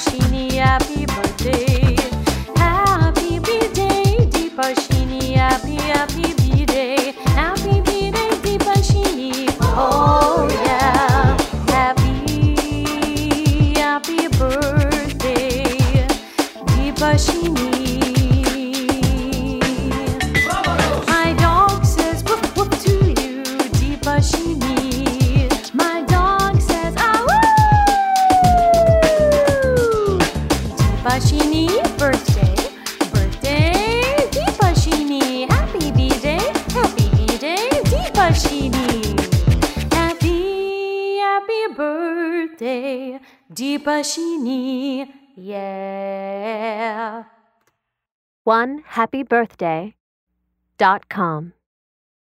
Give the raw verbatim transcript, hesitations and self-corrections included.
Deepashini, happy birthday. Happy birthday, Deepashini, happy, happy birthday. Happy birthday, Deepashini. Oh yeah, happy, happy birthday, Deepashini. My dog says woof woof to you, Deepashini. My dog says ah woo. Deepashini, birthday, birthday, Deepashini. Happy birthday, happy birthday, Deepashini. Happy, happy birthday, Deepashini. Yeah. one happy birthday dot com